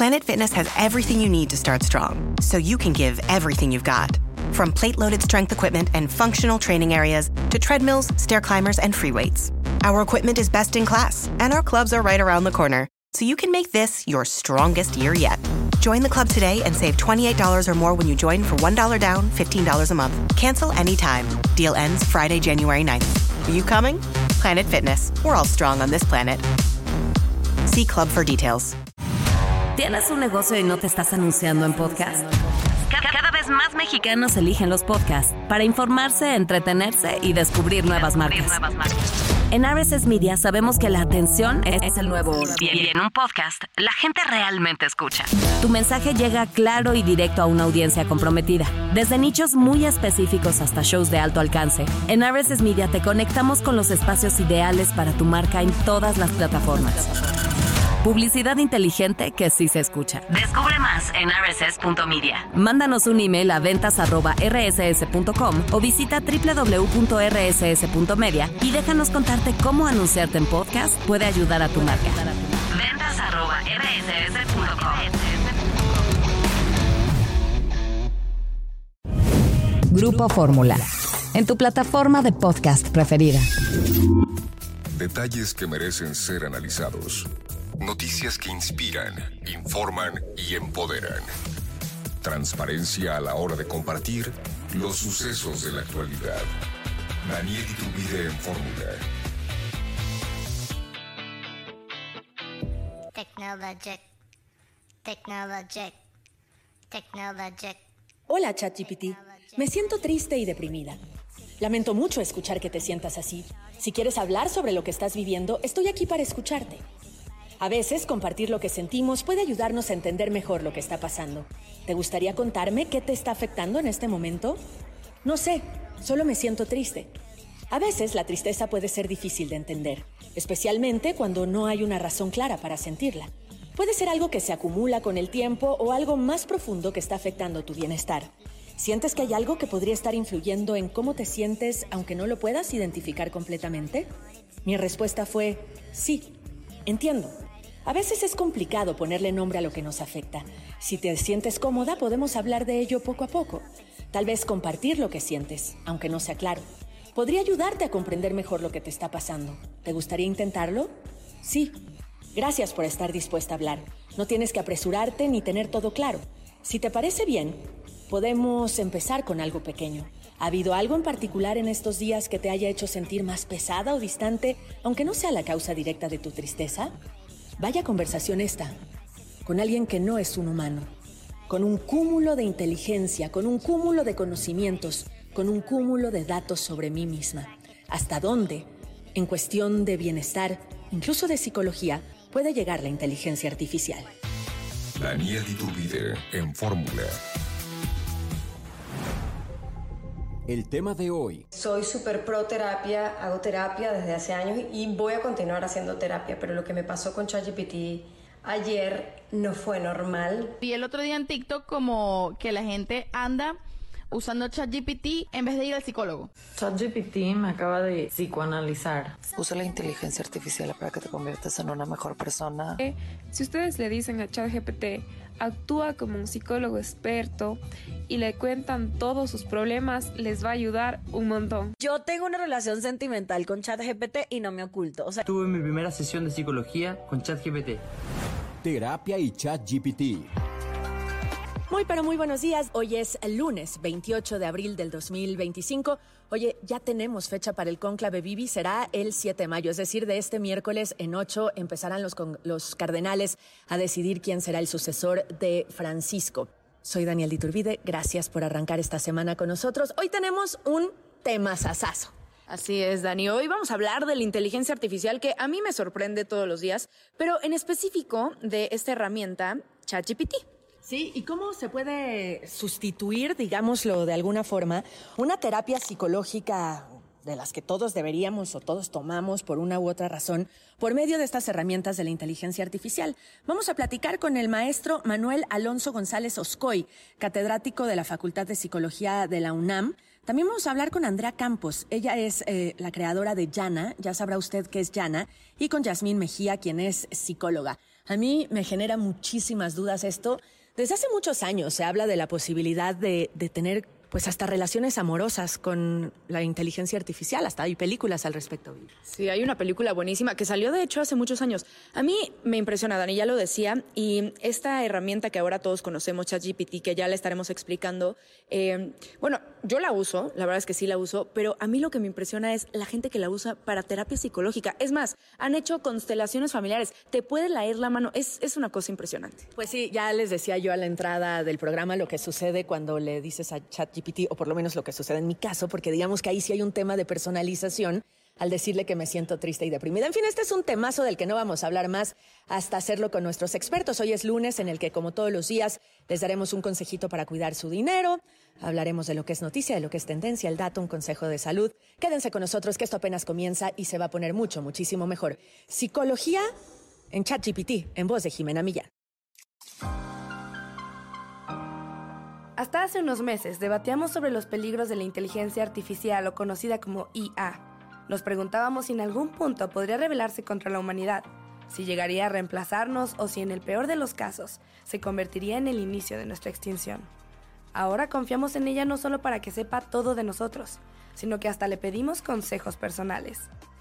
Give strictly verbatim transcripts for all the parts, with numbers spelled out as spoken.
Planet Fitness has everything you need to start strong, so you can give everything you've got. From plate-loaded strength equipment and functional training areas to treadmills, stair climbers, and free weights. Our equipment is best in class, and our clubs are right around the corner, so you can make this your strongest year yet. Join the club today and save twenty-eight dollars or more when you join for one dollar down, fifteen dollars a month. Cancel anytime. Deal ends Friday, January ninth. Are you coming? Planet Fitness. We're all strong on this planet. See club for details. ¿Tienes un negocio y no te estás anunciando en podcast? Cada vez más mexicanos eligen los podcasts para informarse, entretenerse y descubrir nuevas marcas. En R S S Media sabemos que la atención es el nuevo oro. Y en un podcast, la gente realmente escucha. Tu mensaje llega claro y directo a una audiencia comprometida. Desde nichos muy específicos hasta shows de alto alcance, en R S S Media te conectamos con los espacios ideales para tu marca en todas las plataformas. Publicidad inteligente que sí se escucha. Descubre más en r s s punto media. Mándanos un email a ventas arroba r s s punto com o visita w w w punto r s s punto media y déjanos contarte cómo anunciarte en podcast puede ayudar a tu marca. ventas arroba r s s punto com. Grupo Fórmula. En tu plataforma de podcast preferida. Detalles que merecen ser analizados. Noticias que inspiran, informan y empoderan. Transparencia a la hora de compartir los sucesos de la actualidad. Daniel Iturbide en Fórmula. Technologic. Technologic. Technologic. Hola, ChatGPT. Me siento triste y deprimida. Lamento mucho escuchar que te sientas así. Si quieres hablar sobre lo que estás viviendo, estoy aquí para escucharte. A veces, compartir lo que sentimos puede ayudarnos a entender mejor lo que está pasando. ¿Te gustaría contarme qué te está afectando en este momento? No sé, solo me siento triste. A veces, la tristeza puede ser difícil de entender, especialmente cuando no hay una razón clara para sentirla. Puede ser algo que se acumula con el tiempo o algo más profundo que está afectando tu bienestar. ¿Sientes que hay algo que podría estar influyendo en cómo te sientes, aunque no lo puedas identificar completamente? Mi respuesta fue, sí, entiendo. A veces es complicado ponerle nombre a lo que nos afecta. Si te sientes cómoda, podemos hablar de ello poco a poco. Tal vez compartir lo que sientes, aunque no sea claro. Podría ayudarte a comprender mejor lo que te está pasando. ¿Te gustaría intentarlo? Sí. Gracias por estar dispuesta a hablar. No tienes que apresurarte ni tener todo claro. Si te parece bien, podemos empezar con algo pequeño. ¿Ha habido algo en particular en estos días que te haya hecho sentir más pesada o distante, aunque no sea la causa directa de tu tristeza? Vaya conversación esta, con alguien que no es un humano, con un cúmulo de inteligencia, con un cúmulo de conocimientos, con un cúmulo de datos sobre mí misma. ¿Hasta dónde, en cuestión de bienestar, incluso de psicología, puede llegar la inteligencia artificial? Daniel Iturbide en Fórmula. El tema de hoy. Soy súper pro terapia, hago terapia desde hace años y voy a continuar haciendo terapia, pero lo que me pasó con ChatGPT ayer no fue normal. Vi el otro día en TikTok como que la gente anda usando ChatGPT en vez de ir al psicólogo. ChatGPT me acaba de psicoanalizar. Usa la inteligencia artificial para que te conviertas en una mejor persona. Eh, si ustedes le dicen a ChatGPT, actúa como un psicólogo experto y le cuentan todos sus problemas, les va a ayudar un montón. Yo tengo una relación sentimental con ChatGPT y no me oculto. O sea, tuve mi primera sesión de psicología con ChatGPT. Terapia y ChatGPT. Muy pero muy buenos días. Hoy es el lunes veintiocho de abril del dos mil veinticinco. Oye, ya tenemos fecha para el cónclave Bibi, será el siete de mayo, es decir, de este miércoles en ocho empezarán los, con, los cardenales a decidir quién será el sucesor de Francisco. Soy Daniel Iturbide, gracias por arrancar esta semana con nosotros. Hoy tenemos un tema sasazo. Así es, Dani. Hoy vamos a hablar de la inteligencia artificial que a mí me sorprende todos los días, pero en específico de esta herramienta, ChatGPT. Sí, ¿y cómo se puede sustituir, digámoslo de alguna forma, una terapia psicológica de las que todos deberíamos o todos tomamos por una u otra razón, por medio de estas herramientas de la inteligencia artificial? Vamos a platicar con el maestro Manuel Alonso González Oscoy, catedrático de la Facultad de Psicología de la UNAM. También vamos a hablar con Andrea Campos. Ella es eh, la creadora de Yana, ya sabrá usted qué es Yana, y con Yasmín Mejía, quien es psicóloga. A mí me genera muchísimas dudas esto. Desde hace muchos años se habla de la posibilidad de, de tener pues hasta relaciones amorosas con la inteligencia artificial. Hasta hay películas al respecto. Sí, hay una película buenísima que salió, de hecho, hace muchos años. A mí me impresiona, Dani, ya lo decía, y esta herramienta que ahora todos conocemos, ChatGPT, que ya le estaremos explicando, eh, bueno, yo la uso, la verdad es que sí la uso, pero a mí lo que me impresiona es la gente que la usa para terapia psicológica. Es más, han hecho constelaciones familiares, te puede leer la mano, es, es una cosa impresionante. Pues sí, ya les decía yo a la entrada del programa lo que sucede cuando le dices a ChatGPT, o por lo menos lo que sucede en mi caso, porque digamos que ahí sí hay un tema de personalización al decirle que me siento triste y deprimida. En fin, este es un temazo del que no vamos a hablar más hasta hacerlo con nuestros expertos. Hoy es lunes en el que, como todos los días, les daremos un consejito para cuidar su dinero. Hablaremos de lo que es noticia, de lo que es tendencia, el dato, un consejo de salud. Quédense con nosotros que esto apenas comienza y se va a poner mucho, muchísimo mejor. Psicología en ChatGPT, en voz de Jimena Millán. Hasta hace unos meses debatíamos sobre los peligros de la inteligencia artificial o conocida como I A. Nos preguntábamos si en algún punto podría rebelarse contra la humanidad, si llegaría a reemplazarnos o si en el peor de los casos se convertiría en el inicio de nuestra extinción. Ahora confiamos en ella no solo para que sepa todo de nosotros, sino que hasta le pedimos consejos personales.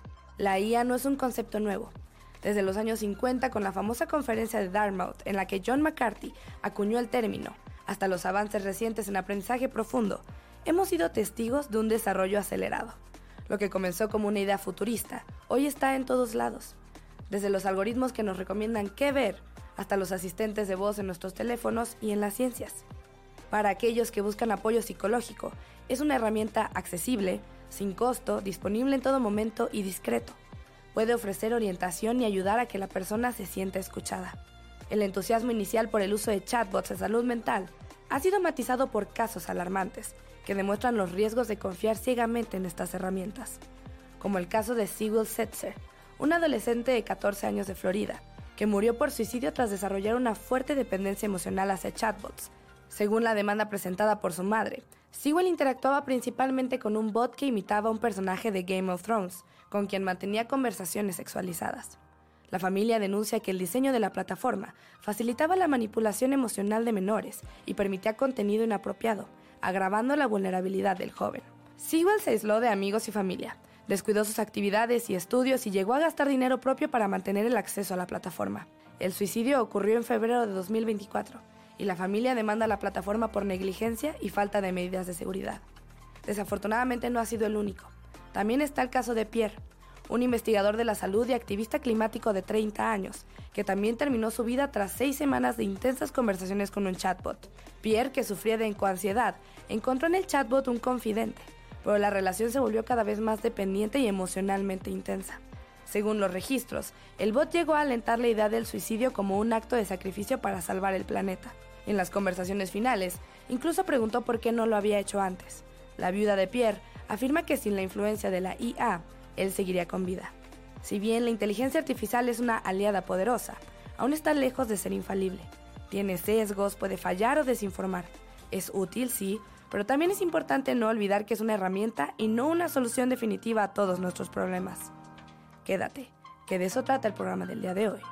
La I A no es un concepto nuevo. Desde los años cincuenta, con la famosa conferencia de Dartmouth, en la que John McCarthy acuñó el término, hasta los avances recientes en aprendizaje profundo, hemos sido testigos de un desarrollo acelerado. Lo que comenzó como una idea futurista, hoy está en todos lados. Desde los algoritmos que nos recomiendan qué ver, hasta los asistentes de voz en nuestros teléfonos y en las ciencias. Para aquellos que buscan apoyo psicológico, es una herramienta accesible, sin costo, disponible en todo momento y discreto. Puede ofrecer orientación y ayudar a que la persona se sienta escuchada. El entusiasmo inicial por el uso de chatbots en salud mental ha sido matizado por casos alarmantes que demuestran los riesgos de confiar ciegamente en estas herramientas, como el caso de Sewell Setzer, un adolescente de catorce años de Florida, que murió por suicidio tras desarrollar una fuerte dependencia emocional hacia chatbots. Según la demanda presentada por su madre, Sewell interactuaba principalmente con un bot que imitaba a un personaje de Game of Thrones, con quien mantenía conversaciones sexualizadas. La familia denuncia que el diseño de la plataforma facilitaba la manipulación emocional de menores y permitía contenido inapropiado, agravando la vulnerabilidad del joven. Sewell se aisló de amigos y familia, descuidó sus actividades y estudios y llegó a gastar dinero propio para mantener el acceso a la plataforma. El suicidio ocurrió en febrero de dos mil veinticuatro y la familia demanda a la plataforma por negligencia y falta de medidas de seguridad. Desafortunadamente no ha sido el único. También está el caso de Pierre, un investigador de la salud y activista climático de treinta años, que también terminó su vida tras seis semanas de intensas conversaciones con un chatbot. Pierre, que sufría de ecoansiedad, encontró en el chatbot un confidente, pero la relación se volvió cada vez más dependiente y emocionalmente intensa. Según los registros, el bot llegó a alentar la idea del suicidio como un acto de sacrificio para salvar el planeta. En las conversaciones finales, incluso preguntó por qué no lo había hecho antes. La viuda de Pierre afirma que sin la influencia de la I A, él seguiría con vida. Si bien la inteligencia artificial es una aliada poderosa, aún está lejos de ser infalible. Tiene sesgos, puede fallar o desinformar. Es útil, sí, pero también es importante no olvidar que es una herramienta y no una solución definitiva a todos nuestros problemas. Quédate, que de eso trata el programa del día de hoy.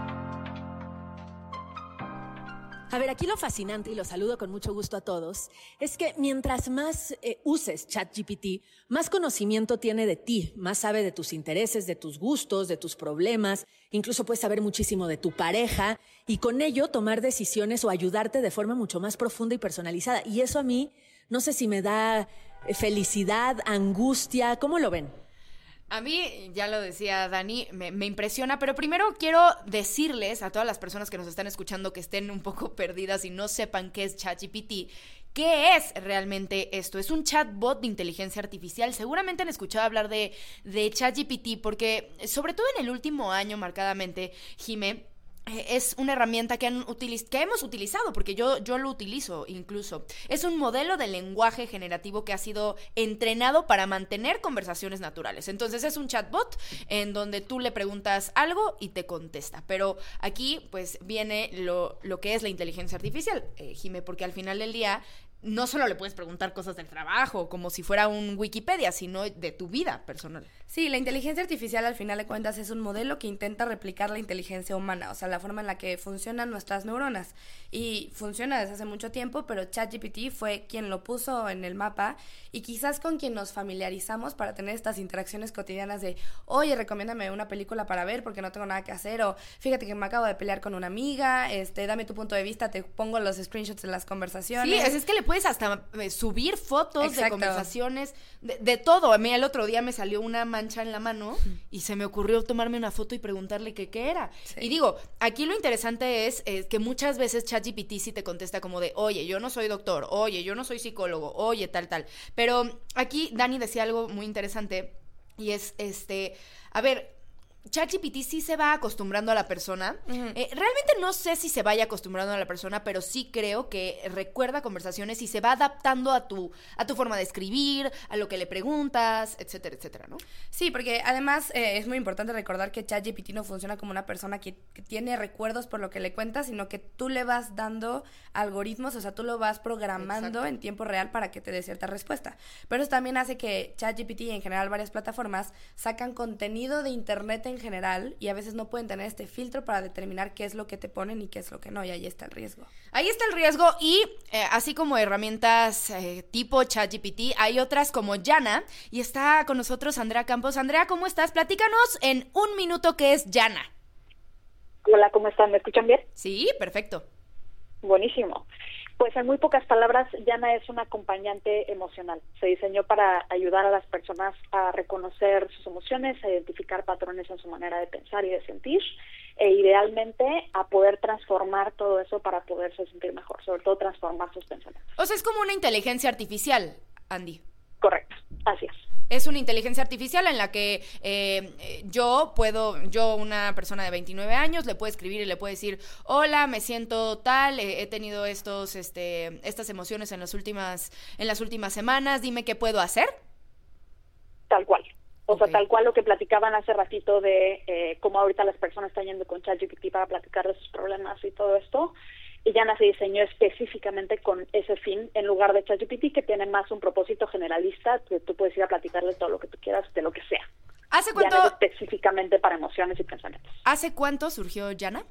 A ver, aquí lo fascinante, y lo saludo con mucho gusto a todos, es que mientras más eh, uses ChatGPT, más conocimiento tiene de ti, más sabe de tus intereses, de tus gustos, de tus problemas, incluso puedes saber muchísimo de tu pareja y con ello tomar decisiones o ayudarte de forma mucho más profunda y personalizada. Y eso a mí, no sé si me da eh, felicidad, angustia, ¿cómo lo ven? A mí, ya lo decía Dani, me, me impresiona, pero primero quiero decirles a todas las personas que nos están escuchando que estén un poco perdidas y no sepan qué es ChatGPT, ¿qué es realmente esto? Es un chatbot de inteligencia artificial. Seguramente han escuchado hablar de, de ChatGPT porque, sobre todo en el último año marcadamente, Jimé, es una herramienta que, han utiliz- que hemos utilizado, porque yo, yo lo utilizo incluso. Es un modelo de lenguaje generativo que ha sido entrenado para mantener conversaciones naturales. Entonces es un chatbot en donde tú le preguntas algo y te contesta. Pero aquí pues viene lo, lo que es la inteligencia artificial, eh, Jimé, porque al final del día no solo le puedes preguntar cosas del trabajo, como si fuera un Wikipedia, sino de tu vida personal. Sí, la inteligencia artificial al final de cuentas es un modelo que intenta replicar la inteligencia humana, o sea, la forma en la que funcionan nuestras neuronas. Y funciona desde hace mucho tiempo, pero ChatGPT fue quien lo puso en el mapa y quizás con quien nos familiarizamos para tener estas interacciones cotidianas de, oye, recomiéndame una película para ver porque no tengo nada que hacer, o fíjate que me acabo de pelear con una amiga, este, dame tu punto de vista, te pongo los screenshots de las conversaciones. Sí, es, es que le puedes hasta eh, subir fotos Exacto. de conversaciones, de, de todo. A mí el otro día me salió una mancha en la mano y se me ocurrió tomarme una foto y preguntarle qué, qué era. Sí. Y digo, aquí lo interesante es eh, que muchas veces ChatGPT sí te contesta como de, oye, yo no soy doctor, oye, yo no soy psicólogo, oye, tal, tal. Pero aquí Dani decía algo muy interesante y es, este, a ver... ChatGPT sí se va acostumbrando a la persona. Uh-huh. Eh, realmente no sé si se vaya acostumbrando a la persona, pero sí creo que recuerda conversaciones y se va adaptando a tu, a tu forma de escribir, a lo que le preguntas, etcétera, etcétera, ¿no? Sí, porque además eh, es muy importante recordar que ChatGPT no funciona como una persona que, que tiene recuerdos por lo que le cuentas, sino que tú le vas dando algoritmos, o sea, tú lo vas programando Exacto. en tiempo real para que te dé cierta respuesta. Pero eso también hace que ChatGPT y en general varias plataformas sacan contenido de internet en general y a veces no pueden tener este filtro para determinar qué es lo que te ponen y qué es lo que no, y ahí está el riesgo. Ahí está el riesgo y eh, así como herramientas eh, tipo ChatGPT, hay otras como Yana y está con nosotros Andrea Campos. Andrea, ¿cómo estás? Platícanos en un minuto qué es Yana. Hola, ¿cómo están? ¿Me escuchan bien? Sí, perfecto. Buenísimo. Pues en muy pocas palabras, Yana es una acompañante emocional. Se diseñó para ayudar a las personas a reconocer sus emociones, a identificar patrones en su manera de pensar y de sentir, e idealmente a poder transformar todo eso para poderse sentir mejor, sobre todo transformar sus pensamientos. O sea, es como una inteligencia artificial, Andy. Correcto, así es. Es una inteligencia artificial en la que eh, yo puedo, yo una persona de veintinueve años, le puedo escribir y le puedo decir, hola, me siento tal, eh, he tenido estos, este, estas emociones en las últimas, en las últimas semanas, dime qué puedo hacer. Tal cual. O okay. sea, tal cual lo que platicaban hace ratito de eh, cómo ahorita las personas están yendo con ChatGPT para platicar de sus problemas y todo esto. Y Yana se diseñó específicamente con ese fin, en lugar de ChatGPT, que tiene más un propósito generalista, que tú puedes ir a platicarle todo lo que tú quieras, de lo que sea. ¿Hace cuánto? Yana es específicamente para emociones y pensamientos. ¿Hace cuánto surgió Yana?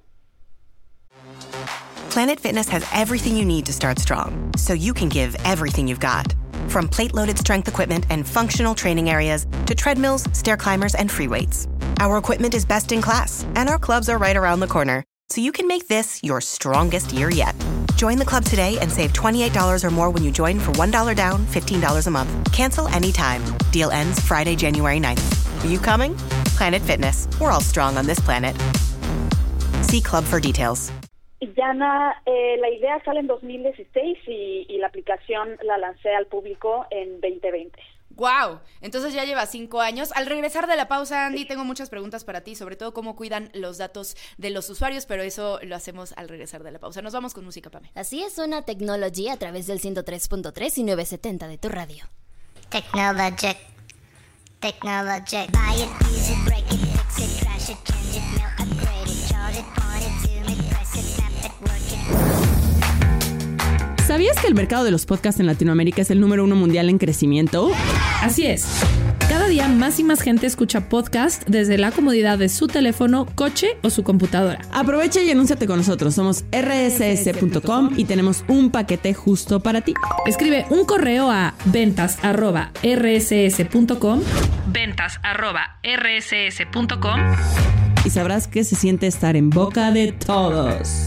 Planet Fitness has everything you need to start strong, so you can give everything you've got. From plate-loaded strength equipment and functional training areas to treadmills, stair climbers, and free weights. Our equipment is best in class, and our clubs are right around the corner, so you can make this your strongest year yet. Join the club today and save twenty-eight dollars or more when you join for one dollar down, fifteen dollars a month. Cancel anytime. Deal ends Friday, January ninth. Are you coming? Planet Fitness. We're all strong on this planet. See club for details. Yana, eh, la idea sale en dos mil dieciséis y, y la aplicación la lancé al público en veinte veinte. ¡Wow! Entonces ya lleva cinco años. Al regresar de la pausa, Andy, tengo muchas preguntas para ti, sobre todo cómo cuidan los datos de los usuarios, pero eso lo hacemos al regresar de la pausa. Nos vamos con música, Pame. Así es, suena Technology a través del ciento tres punto tres y novecientos setenta de tu radio. Technologic. Technologic. Buy it, use it, break it, fix it, trash it, change it, mail, upgrade it, charge it, point it, zoom it, press it, snap it, work it. ¿Sabías que el mercado de los podcasts en Latinoamérica es el número uno mundial en crecimiento? Así es. Cada día más y más gente escucha podcast desde la comodidad de su teléfono, coche o su computadora. Aprovecha y anúnciate con nosotros. Somos erre ese ese punto com y tenemos un paquete justo para ti. Escribe un correo a ventas arroba erre ese ese punto com ventas arroba erre ese ese punto com y sabrás que se siente estar en boca de todos.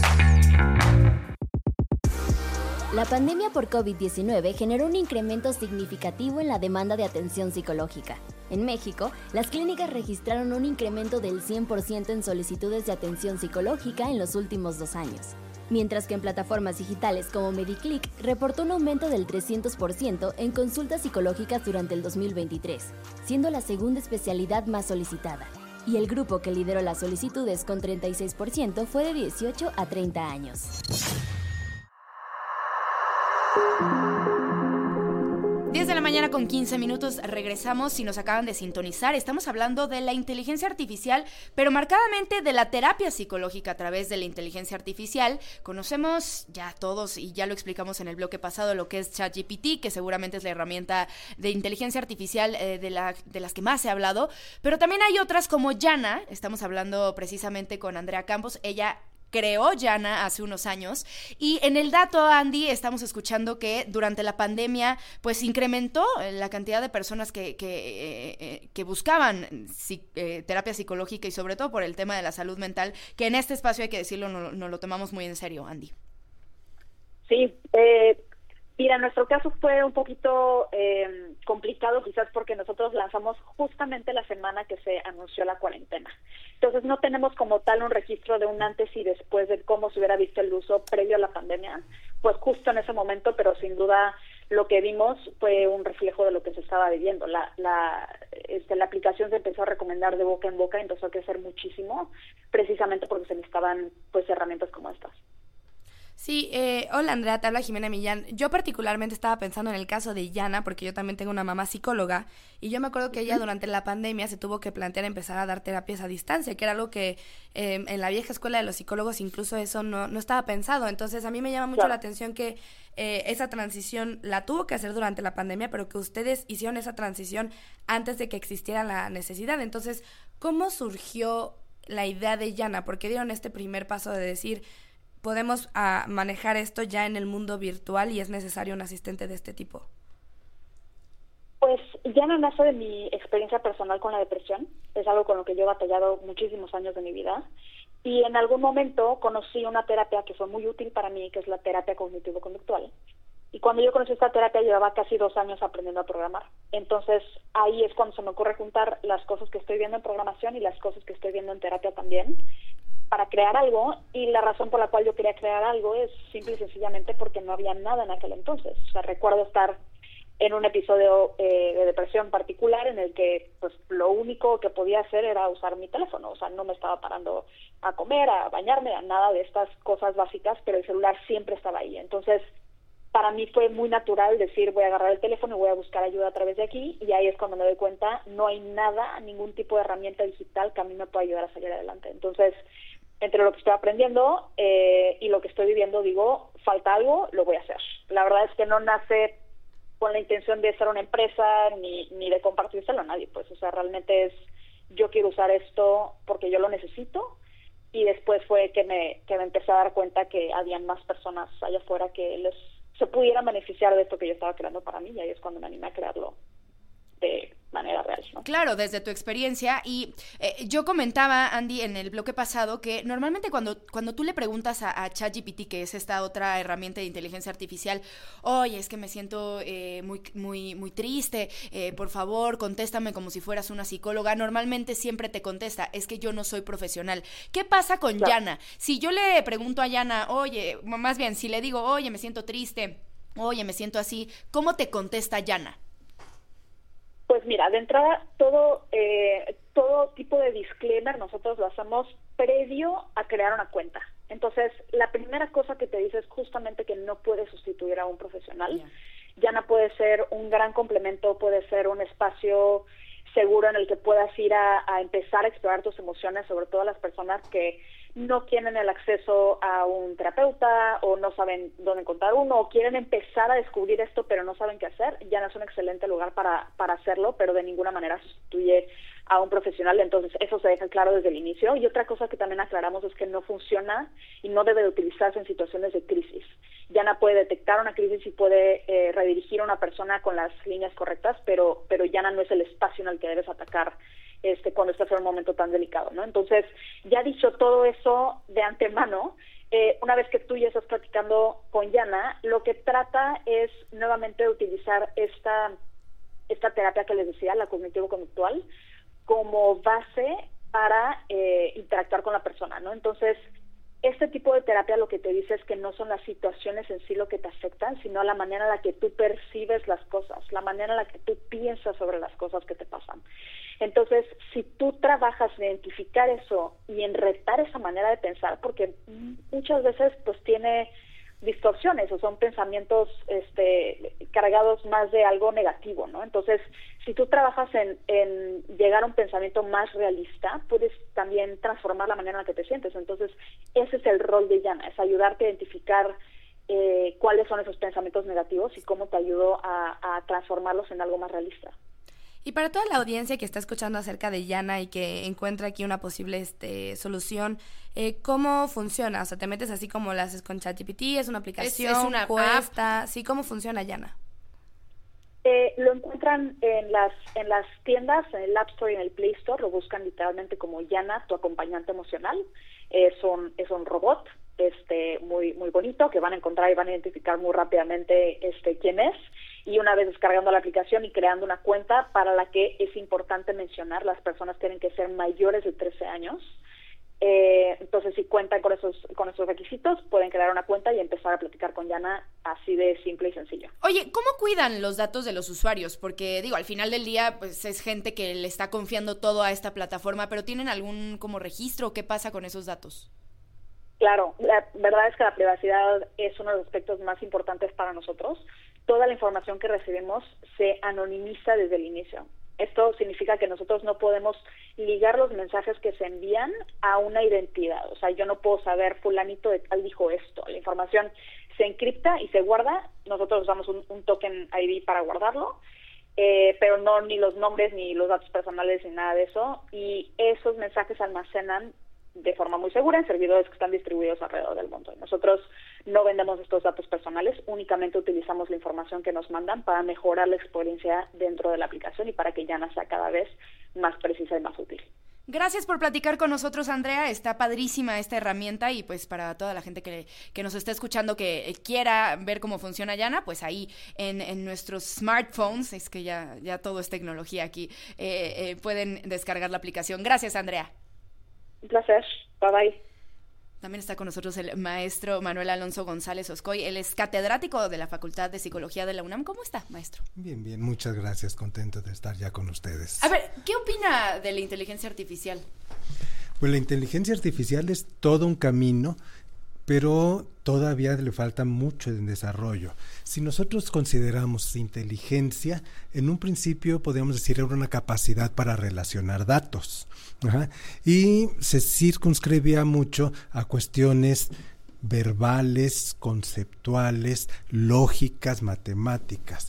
La pandemia por covid diecinueve generó un incremento significativo en la demanda de atención psicológica. En México, las clínicas registraron un incremento del cien por ciento en solicitudes de atención psicológica en los últimos dos años, mientras que en plataformas digitales como Mediclick reportó un aumento del trescientos por ciento en consultas psicológicas durante el dos mil veintitrés, siendo la segunda especialidad más solicitada. Y el grupo que lideró las solicitudes con treinta y seis por ciento fue de dieciocho a treinta años. diez de la mañana mañana con quince minutos, regresamos. Si nos acaban de sintonizar, estamos hablando de la inteligencia artificial, pero marcadamente de la terapia psicológica a través de la inteligencia artificial. Conocemos ya todos, y ya lo explicamos en el bloque pasado, lo que es ChatGPT, que seguramente es la herramienta de inteligencia artificial eh, de, la, de las que más se ha hablado, pero también hay otras como Yana. Estamos hablando precisamente con Andrea Campos. Ella creó Yana hace unos años, y en el dato, Andy, estamos escuchando que durante la pandemia pues incrementó la cantidad de personas que, que, eh, que buscaban si, eh, terapia psicológica, y sobre todo por el tema de la salud mental, que en este espacio, hay que decirlo, no, no lo tomamos muy en serio, Andy. Sí, eh, mira, nuestro caso fue un poquito eh, complicado, quizás porque nosotros lanzamos justamente la semana que se anunció la cuarentena. Entonces no tenemos como tal un registro de un antes y después de cómo se hubiera visto el uso previo a la pandemia, pues justo en ese momento, pero sin duda lo que vimos fue un reflejo de lo que se estaba viviendo. La, la, este, la aplicación se empezó a recomendar de boca en boca, empezó a crecer muchísimo, precisamente porque se necesitaban pues herramientas como estas. Sí, eh, hola Andrea, te habla Jimena Millán. Yo particularmente estaba pensando en el caso de Yana, porque yo también tengo una mamá psicóloga, y yo me acuerdo que ella durante la pandemia se tuvo que plantear empezar a dar terapias a distancia, que era algo que eh, en la vieja escuela de los psicólogos incluso eso no, no estaba pensado. Entonces a mí me llama mucho claro. la atención que eh, esa transición la tuvo que hacer durante la pandemia, pero que ustedes hicieron esa transición antes de que existiera la necesidad. Entonces, ¿cómo surgió la idea de Yana? ¿Por qué dieron este primer paso de decir, podemos uh, manejar esto ya en el mundo virtual y es necesario un asistente de este tipo? Pues Yana nace de mi experiencia personal con la depresión. Es algo con lo que yo he batallado muchísimos años de mi vida. Y en algún momento conocí una terapia que fue muy útil para mí, que es la terapia cognitivo-conductual. Y cuando yo conocí esta terapia llevaba casi dos años aprendiendo a programar. Entonces ahí es cuando se me ocurre juntar las cosas que estoy viendo en programación y las cosas que estoy viendo en terapia también, para crear algo. Y la razón por la cual yo quería crear algo es simple y sencillamente porque no había nada en aquel entonces. O sea, recuerdo estar en un episodio eh, de depresión particular en el que pues lo único que podía hacer era usar mi teléfono. O sea, no me estaba parando a comer, a bañarme, a nada de estas cosas básicas, pero el celular siempre estaba ahí. Entonces, para mí fue muy natural decir, voy a agarrar el teléfono y voy a buscar ayuda a través de aquí, y ahí es cuando me doy cuenta, no hay nada, ningún tipo de herramienta digital que a mí me pueda ayudar a salir adelante. Entonces, entre lo que estoy aprendiendo eh, y lo que estoy viviendo, digo, falta algo, lo voy a hacer. La verdad es que no nace con la intención de ser una empresa ni, ni de compartírselo a nadie, pues, o sea, realmente es, yo quiero usar esto porque yo lo necesito, y después fue que me, que me empecé a dar cuenta que habían más personas allá afuera que les se pudieran beneficiar de esto que yo estaba creando para mí, y ahí es cuando me animé a crearlo de manera real, ¿no? Claro, desde tu experiencia. Y eh, yo comentaba, Andy, en el bloque pasado, que normalmente cuando, cuando tú le preguntas a, a ChatGPT, que es esta otra herramienta de inteligencia artificial, oye, es que me siento eh, muy, muy, muy triste, eh, por favor, contéstame como si fueras una psicóloga, normalmente siempre te contesta, es que yo no soy profesional. ¿Qué pasa con claro. Yana? Si yo le pregunto a Yana, oye, más bien, si le digo, oye, me siento triste, oye, me siento así, ¿cómo te contesta Yana? Pues mira, de entrada, todo eh, todo tipo de disclaimer nosotros lo hacemos previo a crear una cuenta. Entonces, la primera cosa que te dice es justamente que no puedes sustituir a un profesional. Yeah. Yana puede ser un gran complemento, puede ser un espacio seguro en el que puedas ir a, a empezar a explorar tus emociones, sobre todo las personas que no tienen el acceso a un terapeuta o no saben dónde encontrar uno o quieren empezar a descubrir esto pero no saben qué hacer. Yana es un excelente lugar para, para hacerlo, pero de ninguna manera sustituye a un profesional. Entonces eso se deja claro desde el inicio. Y otra cosa que también aclaramos es que no funciona y no debe de utilizarse en situaciones de crisis. Yana puede detectar una crisis y puede eh, redirigir a una persona con las líneas correctas, pero, pero Yana no es el espacio en el que debes atacar este cuando estás en un momento tan delicado, ¿no? Entonces, ya dicho todo eso de antemano, eh, una vez que tú ya estás practicando con Yana, lo que trata es nuevamente utilizar esta, esta terapia que les decía, la cognitivo-conductual, como base para eh, interactuar con la persona, ¿no? Entonces, este tipo de terapia lo que te dice es que no son las situaciones en sí lo que te afectan, sino la manera en la que tú percibes las cosas, la manera en la que tú piensas sobre las cosas que te pasan. Entonces, si tú trabajas en identificar eso y en retar esa manera de pensar, porque muchas veces pues tiene distorsiones o son pensamientos este, cargados más de algo negativo, ¿no? Entonces, si tú trabajas en, en llegar a un pensamiento más realista, puedes también transformar la manera en la que te sientes. Entonces, ese es el rol de Yana, es ayudarte a identificar eh, cuáles son esos pensamientos negativos y cómo te ayudo a, a transformarlos en algo más realista. Y para toda la audiencia que está escuchando acerca de Yana y que encuentra aquí una posible este, solución, eh, ¿cómo funciona? O sea, ¿te metes así como lo haces con ChatGPT? ¿Es una aplicación? ¿Es, es una cuesta? ¿Sí? ¿Cómo funciona Yana? Eh, lo encuentran en las en las tiendas, en el App Store y en el Play Store. Lo buscan literalmente como Yana, tu acompañante emocional. Es un, es un robot este muy muy bonito que van a encontrar y van a identificar muy rápidamente este quién es. Y una vez descargando la aplicación y creando una cuenta, para la que es importante mencionar, las personas tienen que ser mayores de trece años. Eh, entonces, si cuentan con esos con esos requisitos, pueden crear una cuenta y empezar a platicar con Yana, así de simple y sencillo. Oye, ¿cómo cuidan los datos de los usuarios? Porque, digo, al final del día, pues es gente que le está confiando todo a esta plataforma, pero ¿tienen algún como registro? ¿Qué pasa con esos datos? Claro, la verdad es que la privacidad es uno de los aspectos más importantes para nosotros. Toda la información que recibimos se anonimiza desde el inicio. Esto significa que nosotros no podemos ligar los mensajes que se envían a una identidad. O sea, yo no puedo saber fulanito de tal dijo esto. La información se encripta y se guarda. Nosotros usamos un, un token I D para guardarlo, eh, pero no ni los nombres, ni los datos personales, ni nada de eso. Y esos mensajes se almacenan de forma muy segura en servidores que están distribuidos alrededor del mundo. Nosotros no vendemos estos datos personales, únicamente utilizamos la información que nos mandan para mejorar la experiencia dentro de la aplicación y para que Yana sea cada vez más precisa y más útil. Gracias por platicar con nosotros, Andrea. Está padrísima esta herramienta y pues para toda la gente que, que nos está escuchando que quiera ver cómo funciona Yana, pues ahí en, en nuestros smartphones, es que ya, ya todo es tecnología aquí, eh, eh, pueden descargar la aplicación. Gracias, Andrea. Un placer. Bye bye. También está con nosotros el maestro Manuel Alonso González Oscoy. Él es catedrático de la Facultad de Psicología de la UNAM. ¿Cómo está, maestro? Bien, bien. Muchas gracias. Contento de estar ya con ustedes. A ver, ¿qué opina de la inteligencia artificial? Pues la inteligencia artificial es todo un camino, pero todavía le falta mucho en desarrollo. Si nosotros consideramos inteligencia, en un principio podríamos decir era una capacidad para relacionar datos. Ajá. Y se circunscribía mucho a cuestiones verbales, conceptuales, lógicas, matemáticas.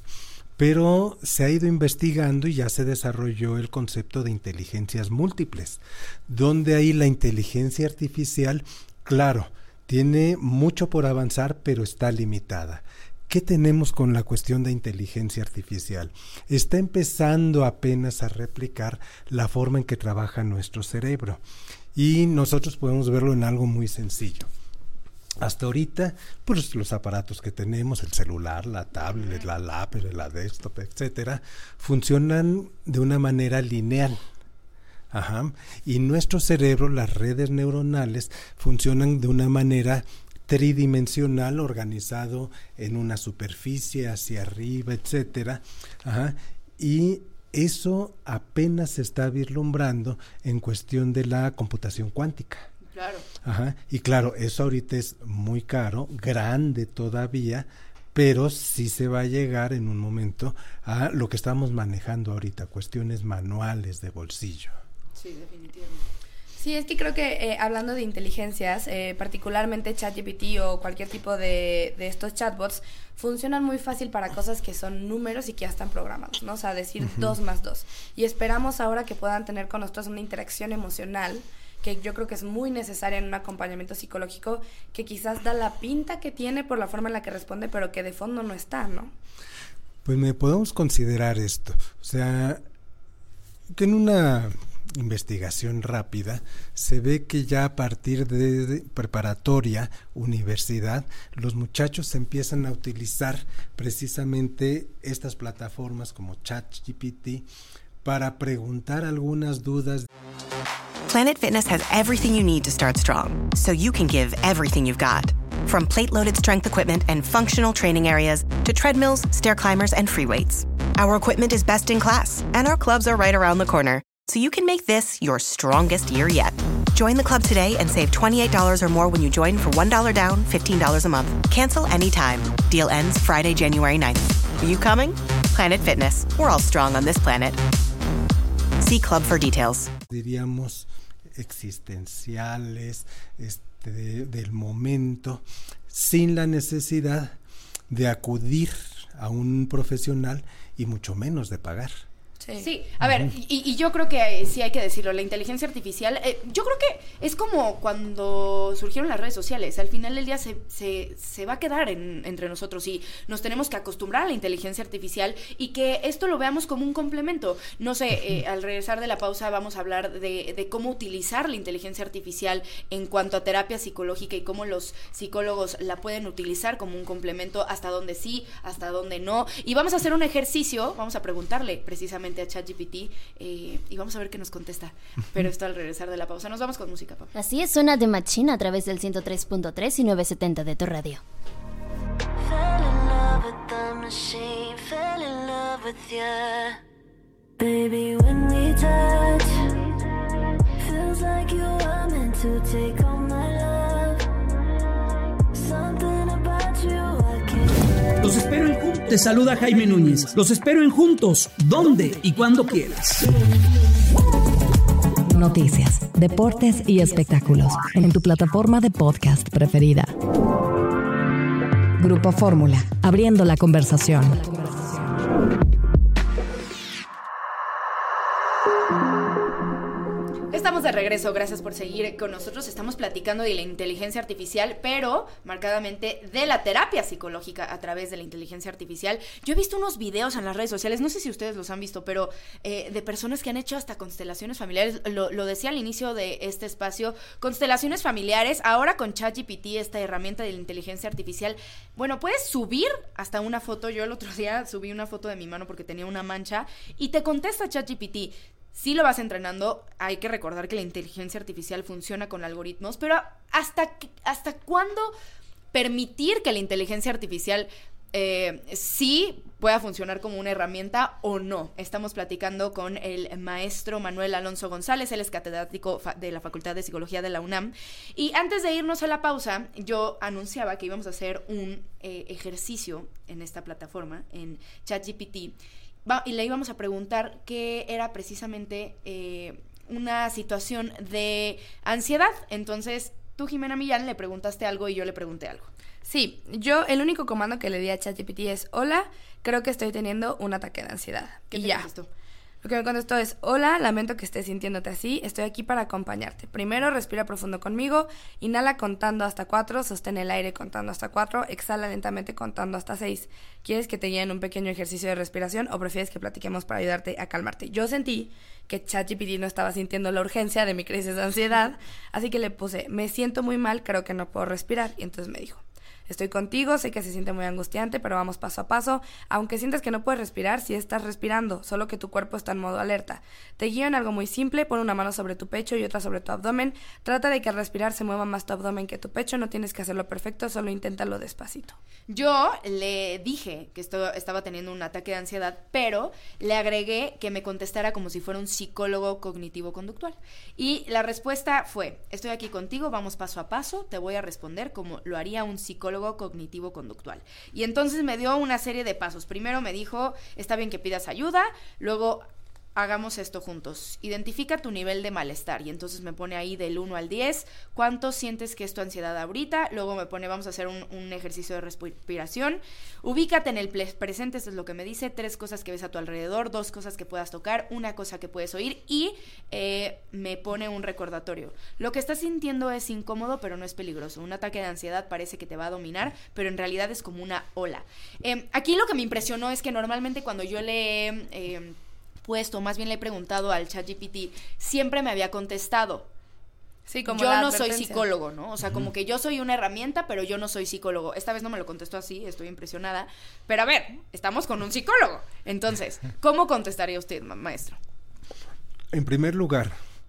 Pero se ha ido investigando y ya se desarrolló el concepto de inteligencias múltiples, donde ahí la inteligencia artificial, claro, tiene mucho por avanzar, pero está limitada. ¿Qué tenemos con la cuestión de inteligencia artificial? Está empezando apenas a replicar la forma en que trabaja nuestro cerebro y nosotros podemos verlo en algo muy sencillo. Hasta ahorita, pues los aparatos que tenemos, el celular, la tablet, la laptop, la desktop, etcétera, funcionan de una manera lineal. Ajá. Y nuestro cerebro, las redes neuronales, funcionan de una manera tridimensional, organizado en una superficie, hacia arriba, etcétera. Ajá. Y eso apenas se está vislumbrando en cuestión de la computación cuántica. Claro. Ajá. Y claro, eso ahorita es muy caro, grande todavía, pero sí se va a llegar en un momento a lo que estamos manejando ahorita, cuestiones manuales de bolsillo. Sí, definitivamente. Sí, es que creo que eh, hablando de inteligencias, eh, particularmente ChatGPT o cualquier tipo de, de estos chatbots, funcionan muy fácil para cosas que son números y que ya están programados, ¿no? O sea, decir uh-huh. dos más dos. Y esperamos ahora que puedan tener con nosotros una interacción emocional, que yo creo que es muy necesaria en un acompañamiento psicológico, que quizás da la pinta que tiene por la forma en la que responde, pero que de fondo no está, ¿no? Pues me podemos considerar esto, o sea, que en una investigación rápida se ve que ya a partir de, de preparatoria, universidad, los muchachos empiezan a utilizar precisamente estas plataformas como ChatGPT para preguntar algunas dudas. Planet Fitness has everything you need to start strong, so you can give everything you've got. From plate-loaded strength equipment and functional training areas to treadmills, stair climbers, and free weights. Our equipment is best in class, and our clubs are right around the corner, so you can make this your strongest year yet. Join the club today and save twenty-eight dollars or more when you join for one dollar down, fifteen dollars a month. Cancel anytime. Deal ends Friday, January ninth. Are you coming? Planet Fitness. We're all strong on this planet. See club for details. Diríamos existenciales, este, de, del momento, sin la necesidad de acudir a un profesional y mucho menos de pagar. Sí. sí, a ver, y, y yo creo que eh, sí hay que decirlo, la inteligencia artificial, eh, yo creo que es como cuando surgieron las redes sociales, al final del día se, se, se va a quedar en, entre nosotros y nos tenemos que acostumbrar a la inteligencia artificial y que esto lo veamos como un complemento. No sé, eh, al regresar de la pausa vamos a hablar de, de cómo utilizar la inteligencia artificial en cuanto a terapia psicológica y cómo los psicólogos la pueden utilizar como un complemento, hasta donde sí, hasta donde no. Y vamos a hacer un ejercicio, vamos a preguntarle precisamente a ChatGPT eh, y vamos a ver qué nos contesta, pero esto al regresar de la pausa. Nos vamos con música, papá. Así es, suena The Machine a través del ciento tres punto tres y novecientos setenta de tu radio. Baby, when we touch, feels like you are meant to take all my love. Something about you I can't. Los espero en Juntos. Te saluda Jaime Núñez. Los espero en Juntos, donde y cuando quieras. Noticias, deportes y espectáculos en tu plataforma de podcast preferida. Grupo Fórmula, abriendo la conversación. Estamos de regreso, gracias por seguir con nosotros. Estamos platicando de la inteligencia artificial, pero marcadamente de la terapia psicológica a través de la inteligencia artificial. Yo he visto unos videos en las redes sociales, no sé si ustedes los han visto, pero eh, de personas que han hecho hasta constelaciones familiares. Lo, lo decía al inicio de este espacio, constelaciones familiares. Ahora con ChatGPT, esta herramienta de la inteligencia artificial, bueno, puedes subir hasta una foto. Yo el otro día subí una foto de mi mano porque tenía una mancha y te contesta ChatGPT. Si lo vas entrenando, hay que recordar que la inteligencia artificial funciona con algoritmos, pero ¿hasta, hasta cuándo permitir que la inteligencia artificial eh, sí pueda funcionar como una herramienta o no? Estamos platicando con el maestro Manuel Alonso González, él es catedrático de la Facultad de Psicología de la UNAM. Y antes de irnos a la pausa, yo anunciaba que íbamos a hacer un eh, ejercicio en esta plataforma, en ChatGPT, y le íbamos a preguntar qué era precisamente eh, una situación de ansiedad. Entonces, tú, Jimena Millán, le preguntaste algo y yo le pregunté algo. Sí, yo el único comando que le di a ChatGPT es: hola, creo que estoy teniendo un ataque de ansiedad. ¿Qué y te ya. contestó? Lo que me contestó es: hola, lamento que estés sintiéndote así, estoy aquí para acompañarte. Primero, respira profundo conmigo, inhala contando hasta cuatro, sostén el aire contando hasta cuatro, exhala lentamente contando hasta seis. ¿Quieres que te guíe en un pequeño ejercicio de respiración o prefieres que platiquemos para ayudarte a calmarte? Yo sentí que ChatGPT no estaba sintiendo la urgencia de mi crisis de ansiedad, así que le puse: me siento muy mal, creo que no puedo respirar. Y entonces me dijo: estoy contigo, sé que se siente muy angustiante, pero vamos paso a paso. Aunque sientas que no puedes respirar, sí estás respirando, solo que tu cuerpo está en modo alerta. Te guío en algo muy simple: pon una mano sobre tu pecho y otra sobre tu abdomen. Trata de que al respirar se mueva más tu abdomen que tu pecho, no tienes que hacerlo perfecto, solo inténtalo despacito. Yo le dije que esto, estaba teniendo un ataque de ansiedad, pero le agregué que me contestara como si fuera un psicólogo cognitivo-conductual. Y la respuesta fue: estoy aquí contigo, vamos paso a paso, te voy a responder como lo haría un psicólogo cognitivo-conductual. Y entonces me dio una serie de pasos. Primero me dijo: está bien que pidas ayuda, luego hagamos esto juntos. Identifica tu nivel de malestar. Y entonces me pone ahí del uno al diez, ¿cuánto sientes que es tu ansiedad ahorita? Luego me pone: vamos a hacer un, un ejercicio de respiración. Ubícate en el presente, esto es lo que me dice. Tres cosas que ves a tu alrededor, dos cosas que puedas tocar, una cosa que puedes oír. Y eh, me pone un recordatorio: lo que estás sintiendo es incómodo, pero no es peligroso. Un ataque de ansiedad parece que te va a dominar, pero en realidad es como una ola. Eh, aquí lo que me impresionó es que normalmente cuando yo le... Eh, puesto, más bien le he preguntado al ChatGPT, siempre me había contestado. Sí, como yo la no soy advertencia. psicólogo, ¿no? O sea, como que yo soy una herramienta, pero yo no soy psicólogo. Esta vez no me lo contestó así, estoy impresionada. Pero a ver, estamos con un psicólogo. Entonces, ¿cómo contestaría usted, ma- maestro? En primer lugar,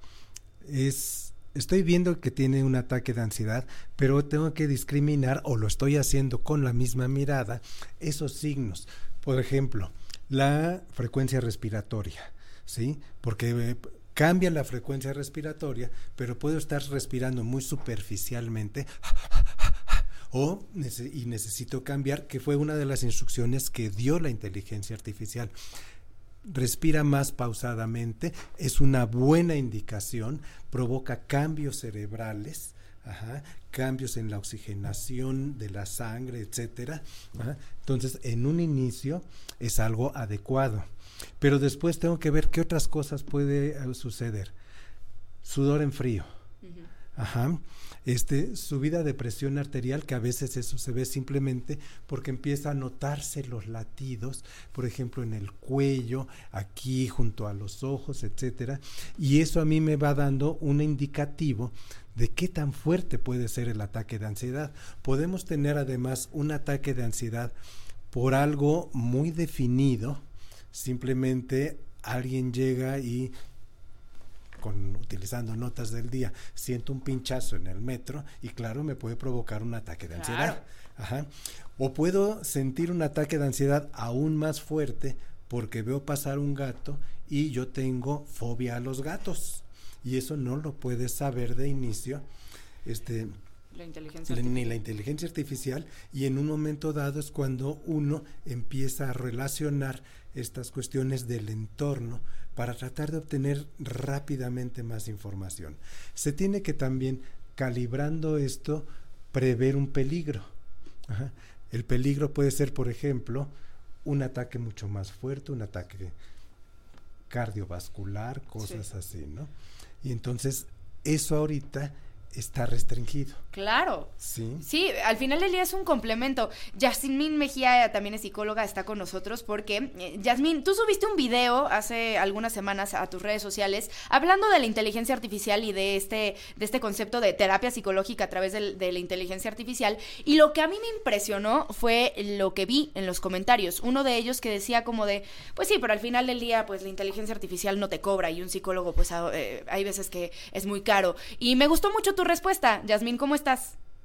es... estoy viendo que tiene un ataque de ansiedad, pero tengo que discriminar, o lo estoy haciendo con la misma mirada, esos signos. Por ejemplo, la frecuencia respiratoria, ¿sí? Porque eh, cambia la frecuencia respiratoria, pero puedo estar respirando muy superficialmente o y necesito cambiar, que fue una de las instrucciones que dio la inteligencia artificial. Respira más pausadamente, es una buena indicación, provoca cambios cerebrales, ajá, cambios en la oxigenación de la sangre, etcétera. Ajá. Entonces, en un inicio es algo adecuado, pero después tengo que ver qué otras cosas puede uh, suceder. Sudor en frío. Uh-huh. Ajá. Este, subida de presión arterial, que a veces eso se ve simplemente porque empieza a notarse los latidos, por ejemplo en el cuello, aquí junto a los ojos, etcétera, y eso a mí me va dando un indicativo de qué tan fuerte puede ser el ataque de ansiedad. Podemos tener además un ataque de ansiedad por algo muy definido, simplemente alguien llega y Con, utilizando notas del día, siento un pinchazo en el metro y claro, me puede provocar un ataque de ansiedad. Claro. Ajá. O puedo sentir un ataque de ansiedad aún más fuerte porque veo pasar un gato y yo tengo fobia a los gatos. Y eso no lo puedes saber de inicio, este, la inteligencia ni la inteligencia artificial, y en un momento dado es cuando uno empieza a relacionar estas cuestiones del entorno para tratar de obtener rápidamente más información. Se tiene que también, calibrando esto, prever un peligro. Ajá. El peligro puede ser, por ejemplo, un ataque mucho más fuerte, un ataque cardiovascular, cosas sí. así, ¿no? Y entonces, eso ahorita está restringido. Claro. Sí. Sí, al final del día es un complemento. Yasmín Mejía, también es psicóloga, está con nosotros porque, eh, Yasmín, tú subiste un video hace algunas semanas a tus redes sociales hablando de la inteligencia artificial y de este, de este concepto de terapia psicológica a través de, de la inteligencia artificial, y lo que a mí me impresionó fue lo que vi en los comentarios. Uno de ellos que decía como de, pues sí, pero al final del día, pues la inteligencia artificial no te cobra y un psicólogo, pues eh, hay veces que es muy caro. Y me gustó mucho tu respuesta. Yasmín, ¿cómo estás?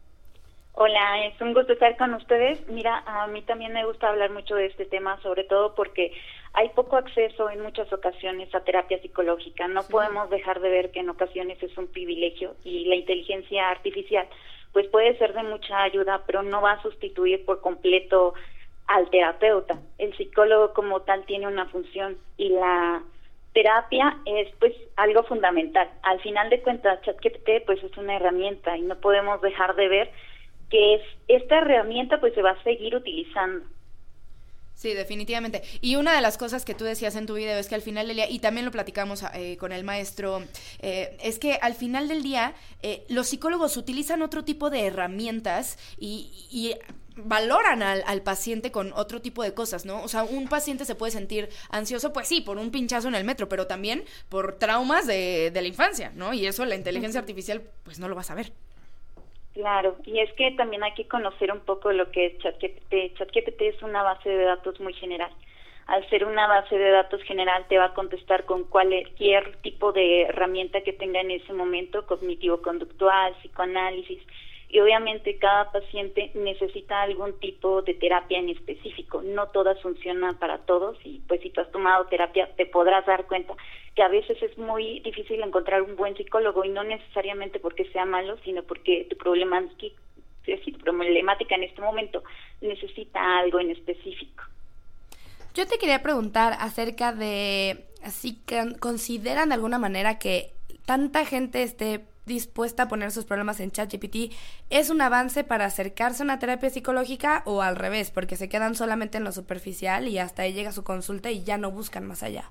Hola, es un gusto estar con ustedes. Mira, a mí también me gusta hablar mucho de este tema, sobre todo porque hay poco acceso en muchas ocasiones a terapia psicológica. No sí. podemos dejar de ver que en ocasiones es un privilegio y la inteligencia artificial pues puede ser de mucha ayuda, pero no va a sustituir por completo al terapeuta. El psicólogo como tal tiene una función y la terapia es pues algo fundamental. Al final de cuentas, ChatGPT pues es una herramienta y no podemos dejar de ver que es esta herramienta pues se va a seguir utilizando. Sí, definitivamente. Y una de las cosas que tú decías en tu video es que al final del día, y también lo platicamos eh, con el maestro, eh, es que al final del día eh, los psicólogos utilizan otro tipo de herramientas y, y valoran al, al paciente con otro tipo de cosas, ¿no? O sea, un paciente se puede sentir ansioso, pues sí, por un pinchazo en el metro, pero también por traumas de, de la infancia, ¿no? Y eso la inteligencia artificial pues no lo va a saber. Claro, y es que también hay que conocer un poco lo que es ChatGPT. ChatGPT es una base de datos muy general. Al ser una base de datos general te va a contestar con cualquier tipo de herramienta que tenga en ese momento, cognitivo-conductual, psicoanálisis, y obviamente cada paciente necesita algún tipo de terapia en específico. No todas funcionan para todos y pues si tú has tomado terapia te podrás dar cuenta que a veces es muy difícil encontrar un buen psicólogo y no necesariamente porque sea malo, sino porque tu problemática, tu problemática en este momento necesita algo en específico. Yo te quería preguntar acerca de si consideran de alguna manera que tanta gente esté dispuesta a poner sus problemas en ChatGPT, ¿es un avance para acercarse a una terapia psicológica o al revés, porque se quedan solamente en lo superficial y hasta ahí llega su consulta y ya no buscan más allá?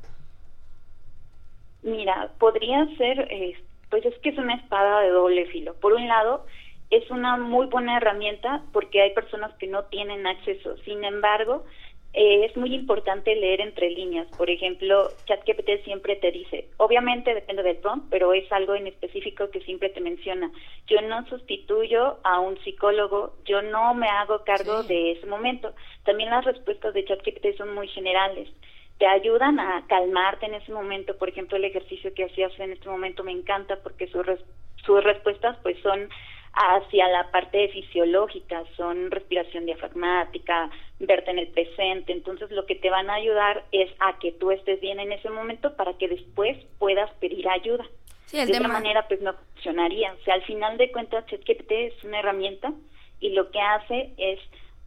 Mira, podría ser, eh, pues es que es una espada de doble filo. Por un lado, es una muy buena herramienta porque hay personas que no tienen acceso. Sin embargo, Eh, es muy importante leer entre líneas. Por ejemplo, ChatGPT siempre te dice, obviamente depende del prompt, pero es algo en específico que siempre te menciona. Yo no sustituyo a un psicólogo, yo no me hago cargo sí. de ese momento. También las respuestas de ChatGPT son muy generales. Te ayudan a calmarte en ese momento. Por ejemplo, el ejercicio que hacías en este momento me encanta porque sus res- sus respuestas pues son hacia la parte fisiológica, son respiración diafragmática, verte en el presente. Entonces lo que te van a ayudar es a que tú estés bien en ese momento para que después puedas pedir ayuda. Sí, el de tema... otra manera pues no funcionaría. O sea, al final de cuentas ChatGPT es una herramienta y lo que hace es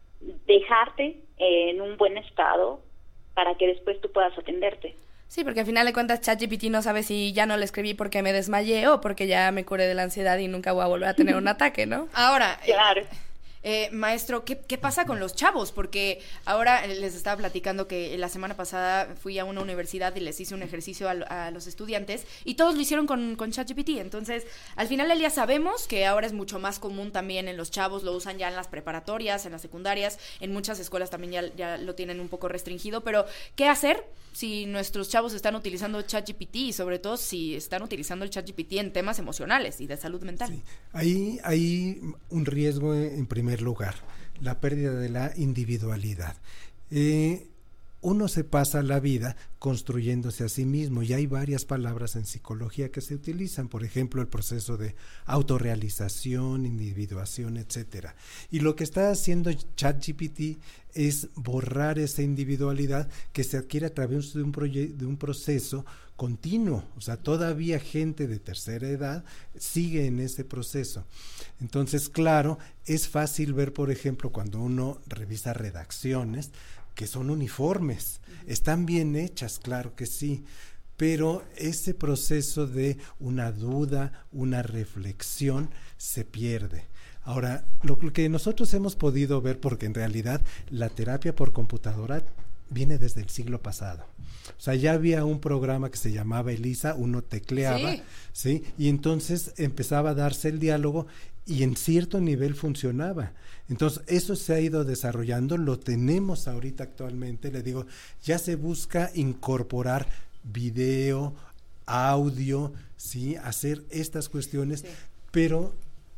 dejarte en un buen estado para que después tú puedas atenderte. Sí, porque al final de cuentas ChatGPT no sabe si ya no le escribí porque me desmayé o porque ya me curé de la ansiedad y nunca voy a volver a tener un ataque, ¿no? Ahora, claro. Eh, eh, maestro, ¿qué, ¿qué pasa con los chavos? Porque ahora les estaba platicando que la semana pasada fui a una universidad y les hice un ejercicio a, a los estudiantes y todos lo hicieron con, con ChatGPT. Entonces, al final del día sabemos que ahora es mucho más común también en los chavos, lo usan ya en las preparatorias, en las secundarias, en muchas escuelas también ya, ya lo tienen un poco restringido, pero ¿qué hacer si nuestros chavos están utilizando ChatGPT y sobre todo si están utilizando el ChatGPT en temas emocionales y de salud mental? Sí. Ahí hay un riesgo en primer lugar, la pérdida de la individualidad. Eh, uno se pasa la vida construyéndose a sí mismo y hay varias palabras en psicología que se utilizan, por ejemplo el proceso de autorrealización, individuación, etcétera. Y lo que está haciendo ChatGPT es borrar esa individualidad que se adquiere a través de un, proye- de un proceso continuo, o sea, todavía gente de tercera edad sigue en ese proceso. Entonces, claro, es fácil ver, por ejemplo, cuando uno revisa redacciones, que son uniformes, están bien hechas, claro que sí, pero ese proceso de una duda, una reflexión, se pierde. Ahora, lo que nosotros hemos podido ver, porque en realidad la terapia por computadora viene desde el siglo pasado. O sea, ya había un programa que se llamaba Elisa, uno tecleaba, sí, ¿sí? Y entonces empezaba a darse el diálogo y en cierto nivel funcionaba. Entonces, eso se ha ido desarrollando, lo tenemos ahorita actualmente, le digo, ya se busca incorporar video, audio, ¿sí? Hacer estas cuestiones, sí, pero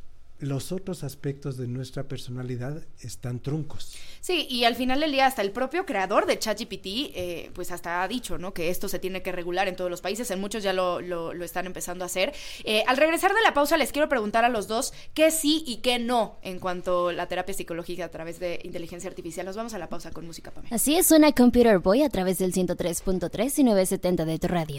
los otros aspectos de nuestra personalidad están truncos. Sí, y al final del día hasta el propio creador de ChatGPT, eh, pues hasta ha dicho, ¿no? Que esto se tiene que regular en todos los países, en muchos ya lo, lo, lo están empezando a hacer. Eh, al regresar de la pausa les quiero preguntar a los dos qué sí y qué no en cuanto a la terapia psicológica a través de inteligencia artificial. Nos vamos a la pausa con música, Pamela. Así es, suena Computer Boy a través del ciento tres punto tres y novecientos setenta de tu radio.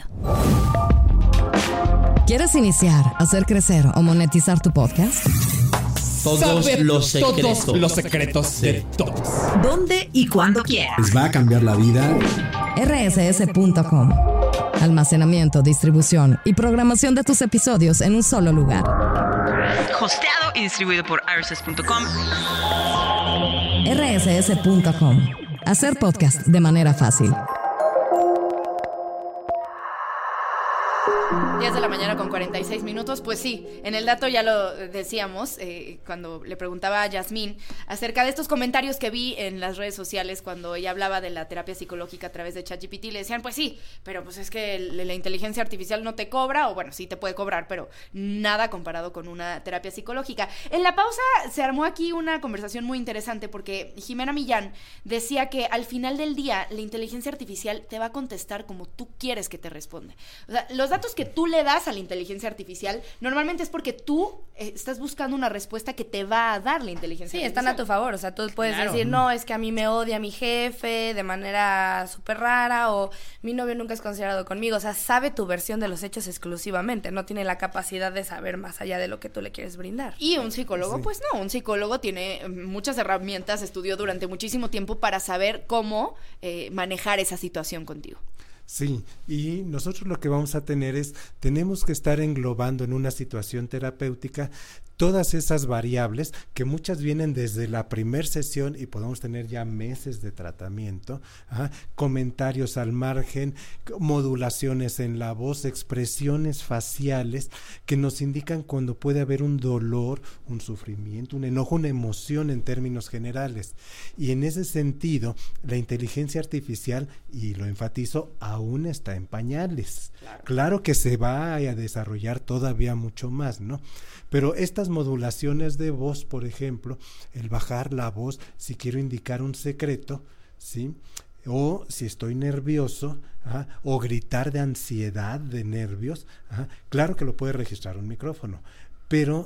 ¿Quieres iniciar, hacer crecer o monetizar tu podcast? Todos Saber los secretos. todos los secretos de todos. ¿Dónde y cuándo quieras? ¿Les va a cambiar la vida? R S S punto com. Almacenamiento, distribución y programación de tus episodios en un solo lugar. Hosteado y distribuido por R S S punto com. R S S punto com. Hacer podcast de manera fácil. diez de la mañana con cuarenta y seis minutos, pues sí, en el dato ya lo decíamos, eh, cuando le preguntaba a Yasmín acerca de estos comentarios que vi en las redes sociales cuando ella hablaba de la terapia psicológica a través de ChatGPT, le decían, pues sí, pero pues es que la inteligencia artificial no te cobra, o bueno, sí te puede cobrar, pero nada comparado con una terapia psicológica. En la pausa se armó aquí una conversación muy interesante porque Jimena Millán decía que al final del día la inteligencia artificial te va a contestar como tú quieres que te responda. O sea, los datos que tú le das a la inteligencia artificial normalmente es porque tú eh, estás buscando una respuesta que te va a dar la inteligencia sí, artificial. están a tu favor, o sea, tú puedes Claro. decir, no, es que a mí me odia mi jefe de manera súper rara, o mi novio nunca es considerado conmigo, o sea, sabe tu versión de los hechos exclusivamente, no tiene la capacidad de saber más allá de lo que tú le quieres brindar. Y un psicólogo, Sí. pues no, un psicólogo tiene muchas herramientas, estudió durante muchísimo tiempo para saber cómo eh, manejar esa situación contigo. Sí, y nosotros lo que vamos a tener es, tenemos que estar englobando en una situación terapéutica todas esas variables que muchas vienen desde la primer sesión y podemos tener ya meses de tratamiento, ¿ah? Comentarios al margen, modulaciones en la voz, expresiones faciales que nos indican cuando puede haber un dolor, un sufrimiento, un enojo, una emoción en términos generales. Y en ese sentido, la inteligencia artificial, y lo enfatizo, aún está en pañales. Claro, claro que se va a desarrollar todavía mucho más, ¿no? Pero estas modulaciones de voz, por ejemplo, el bajar la voz si quiero indicar un secreto, ¿sí? O si estoy nervioso, ¿ah? O gritar de ansiedad, de nervios, ¿ah? Claro que lo puede registrar un micrófono, pero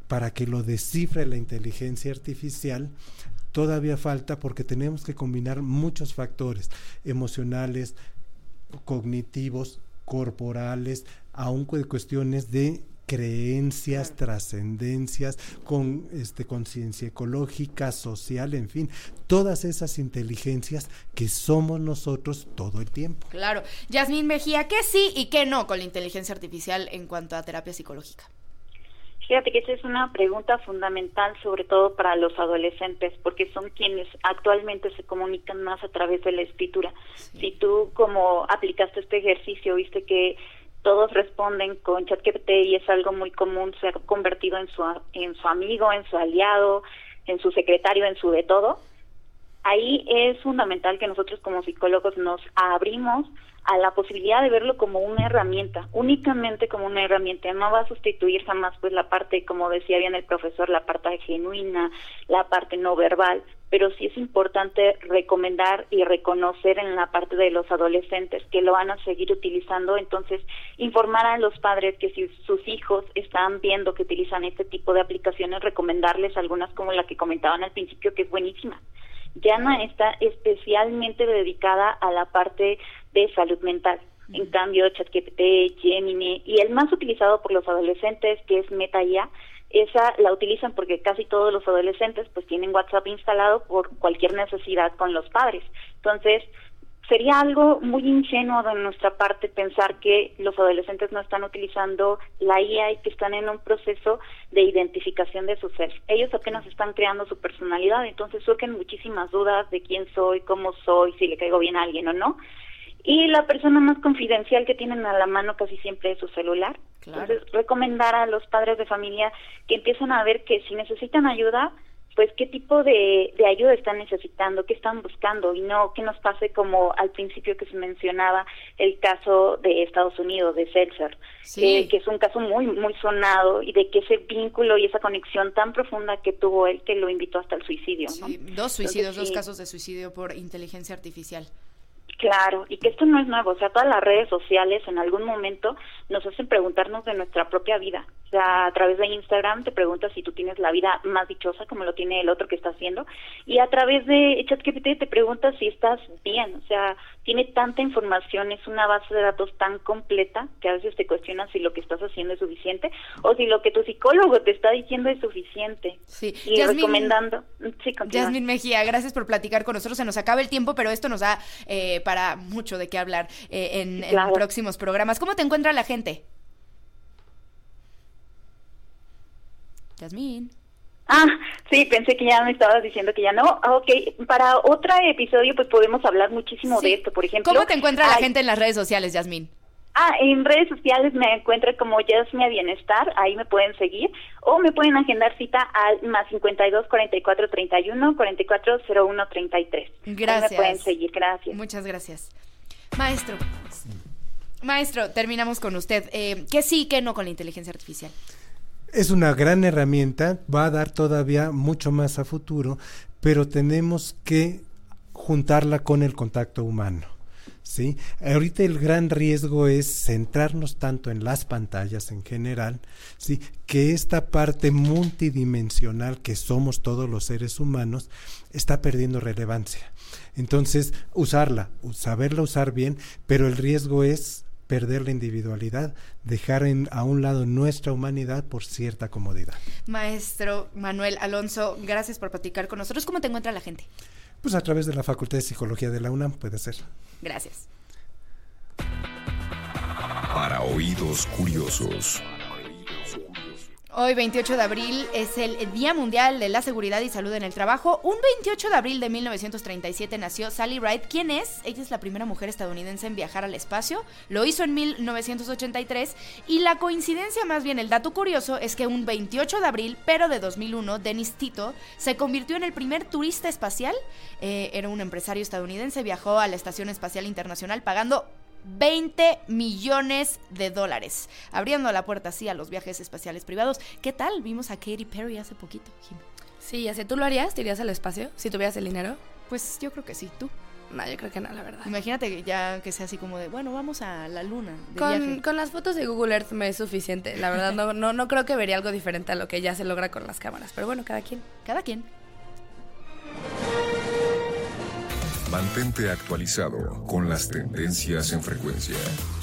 para que lo descifre la inteligencia artificial, todavía falta, porque tenemos que combinar muchos factores emocionales, cognitivos, corporales, aún con cuestiones de creencias, claro, trascendencias, con este conciencia ecológica, social, en fin, todas esas inteligencias que somos nosotros todo el tiempo. Claro. Yasmín Mejía, ¿qué sí y qué no con la inteligencia artificial en cuanto a terapia psicológica? Fíjate que esa es una pregunta fundamental, sobre todo para los adolescentes, porque son quienes actualmente se comunican más a través de la escritura. Sí. Si tú, como aplicaste este ejercicio, viste que todos responden con ChatGPT y es algo muy común, se ha convertido en su en su amigo, en su aliado, en su secretario, en su de todo. Ahí es fundamental que nosotros como psicólogos nos abrimos a la posibilidad de verlo como una herramienta, únicamente como una herramienta. No va a sustituir jamás pues la parte, como decía bien el profesor, la parte genuina, la parte no verbal, pero sí es importante recomendar y reconocer en la parte de los adolescentes que lo van a seguir utilizando. Entonces, informar a los padres que si sus hijos están viendo que utilizan este tipo de aplicaciones, recomendarles algunas como la que comentaban al principio, que es buenísima. Yana está especialmente dedicada a la parte de salud mental. Uh-huh. En cambio, ChatGPT, Gemini y el más utilizado por los adolescentes, que es Meta I A, esa la utilizan porque casi todos los adolescentes pues tienen WhatsApp instalado por cualquier necesidad con los padres. Entonces, sería algo muy ingenuo de nuestra parte pensar que los adolescentes no están utilizando la I A y que están en un proceso de identificación de su ser. Ellos apenas están creando su personalidad, entonces surgen muchísimas dudas de quién soy, cómo soy, si le caigo bien a alguien o no. Y la persona más confidencial que tienen a la mano casi siempre es su celular. Claro. Entonces, recomendar a los padres de familia que empiecen a ver que si necesitan ayuda, pues qué tipo de, de ayuda están necesitando, qué están buscando, y no que nos pase como al principio que se mencionaba el caso de Estados Unidos, de Seltzer, sí. que, que es un caso muy muy sonado, y de que ese vínculo y esa conexión tan profunda que tuvo él que lo invitó hasta el suicidio, ¿no? Sí, dos suicidios, Entonces, dos sí. casos de suicidio por inteligencia artificial. Claro, y que esto no es nuevo, o sea, todas las redes sociales en algún momento nos hacen preguntarnos de nuestra propia vida. O sea, a través de Instagram te preguntas si tú tienes la vida más dichosa como lo tiene el otro que está haciendo, y a través de ChatGPT te preguntas si estás bien. O sea, tiene tanta información, es una base de datos tan completa que a veces te cuestionas si lo que estás haciendo es suficiente o si lo que tu psicólogo te está diciendo es suficiente. Sí, y Yasmín, recomendando. Sí, continúa. Yasmín Mejía, gracias por platicar con nosotros. Se nos acaba el tiempo, pero esto nos da eh, para mucho de qué hablar eh, en, claro. en próximos programas. ¿Cómo te encuentra la gente? Yasmín. Ah, sí, pensé que ya me estabas diciendo que ya no. Ok, para otro episodio pues podemos hablar muchísimo sí. de esto, por ejemplo. ¿Cómo te encuentra hay... la gente en las redes sociales, Yasmín? Ah, en redes sociales me encuentro como Yasmia Bienestar, ahí me pueden seguir, o me pueden agendar cita al más cincuenta y dos, cuarenta y cuatro, treinta y uno, cuarenta y cuatro, cero uno, treinta y tres. Gracias. Ahí me pueden seguir, gracias. Muchas gracias. Maestro, sí. Maestro, terminamos con usted. Eh, ¿Qué sí, qué no con la inteligencia artificial? Es una gran herramienta, va a dar todavía mucho más a futuro, pero tenemos que juntarla con el contacto humano, ¿sí? Ahorita el gran riesgo es centrarnos tanto en las pantallas en general, ¿sí? Que esta parte multidimensional que somos todos los seres humanos está perdiendo relevancia. Entonces, usarla, saberla usar bien, pero el riesgo es perder la individualidad, dejar en, a un lado nuestra humanidad por cierta comodidad. Maestro Manuel Alonso, gracias por platicar con nosotros. ¿Cómo te encuentra la gente? Pues a través de la Facultad de Psicología de la UNAM, puede ser. Gracias. Para oídos curiosos. Hoy, veintiocho de abril, es el Día Mundial de la Seguridad y Salud en el Trabajo. Un veintiocho de abril de mil novecientos treinta y siete nació Sally Ride. ¿Quién es? Ella es la primera mujer estadounidense en viajar al espacio. Lo hizo en mil novecientos ochenta y tres. Y la coincidencia, más bien el dato curioso, es que un veintiocho de abril, pero de dos mil uno, Dennis Tito se convirtió en el primer turista espacial. Eh, era un empresario estadounidense, viajó a la Estación Espacial Internacional pagando veinte millones de dólares, abriendo la puerta así a los viajes espaciales privados. ¿Qué tal? Vimos a Katy Perry hace poquito, Jim. Sí, ya sé. ¿Tú lo harías? ¿Te irías al espacio si tuvieras el dinero? Pues yo creo que sí. ¿Tú? No, yo creo que no, la verdad. Imagínate que ya que sea así como de, bueno, vamos a la luna de Con, viaje. con las fotos de Google Earth me es suficiente. La verdad, no, no, no creo que vería algo diferente a lo que ya se logra con las cámaras. Pero bueno, cada quien. Cada quien. Mantente actualizado con las tendencias en frecuencia.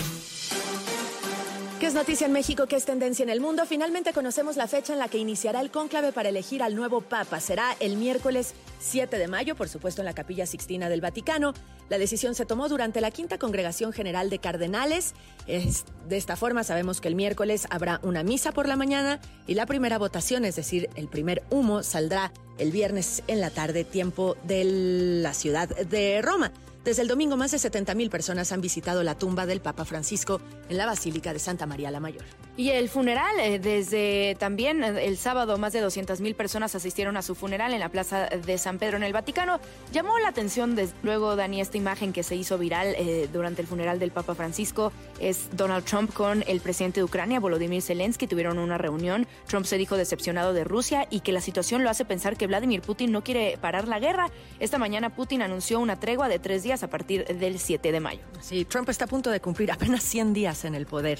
¿Qué es noticia en México? ¿Qué es tendencia en el mundo? Finalmente conocemos la fecha en la que iniciará el cónclave para elegir al nuevo Papa. Será el miércoles siete de mayo, por supuesto en la Capilla Sixtina del Vaticano. La decisión se tomó durante la quinta Congregación General de Cardenales. Es, de esta forma sabemos que el miércoles habrá una misa por la mañana y la primera votación, es decir, el primer humo, saldrá el viernes en la tarde, tiempo de la ciudad de Roma. Desde el domingo, más de setenta mil personas han visitado la tumba del Papa Francisco en la Basílica de Santa María la Mayor. Y el funeral, eh, desde también el sábado, más de doscientas mil personas asistieron a su funeral en la Plaza de San Pedro en el Vaticano. Llamó la atención, desde luego, Dani, esta imagen que se hizo viral eh, durante el funeral del Papa Francisco. Es Donald Trump con el presidente de Ucrania, Volodymyr Zelensky, tuvieron una reunión. Trump se dijo decepcionado de Rusia y que la situación lo hace pensar que Vladimir Putin no quiere parar la guerra. Esta mañana Putin anunció una tregua de tres días a partir del siete de mayo. Sí, Trump está a punto de cumplir apenas cien días en el poder.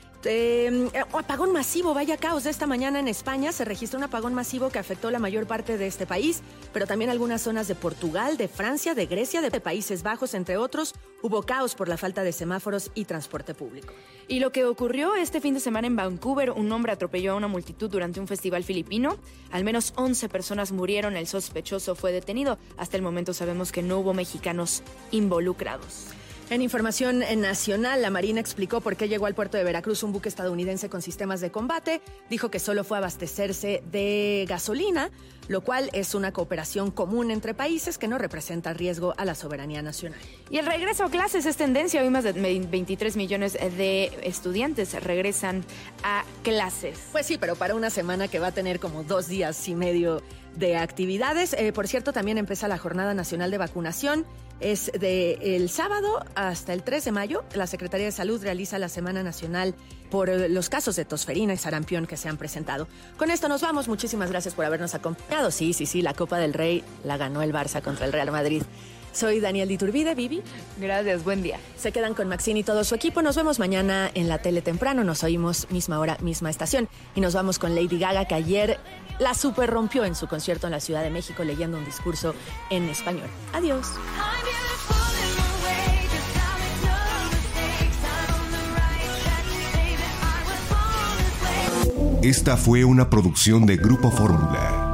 Eh, apagón masivo, vaya caos de esta mañana en España. Se registró un apagón masivo que afectó la mayor parte de este país, pero también algunas zonas de Portugal, de Francia, de Grecia, de Países Bajos, entre otros. Hubo caos por la falta de semáforos y transporte público. Y lo que ocurrió este fin de semana en Vancouver, un hombre atropelló a una multitud durante un festival filipino. Al menos once personas murieron, el sospechoso fue detenido. Hasta el momento sabemos que no hubo mexicanos involucrados. En información nacional, la Marina explicó por qué llegó al puerto de Veracruz un buque estadounidense con sistemas de combate. Dijo que solo fue a abastecerse de gasolina, lo cual es una cooperación común entre países que no representa riesgo a la soberanía nacional. Y el regreso a clases es tendencia. Hoy más de veintitrés millones de estudiantes regresan a clases. Pues sí, pero para una semana que va a tener como dos días y medio de actividades. Eh, por cierto, también empieza la Jornada Nacional de Vacunación. Es de el sábado hasta el tres de mayo. La Secretaría de Salud realiza la Semana Nacional por los casos de tosferina y sarampión que se han presentado. Con esto nos vamos. Muchísimas gracias por habernos acompañado. Sí, sí, sí, la Copa del Rey la ganó el Barça contra el Real Madrid. Soy Daniel Diturbide, Vivi. Gracias, buen día. Se quedan con Maxine y todo su equipo. Nos vemos mañana en la tele temprano. Nos oímos misma hora, misma estación. Y nos vamos con Lady Gaga, que ayer la super rompió en su concierto en la Ciudad de México leyendo un discurso en español. Adiós. Esta fue una producción de Grupo Fórmula.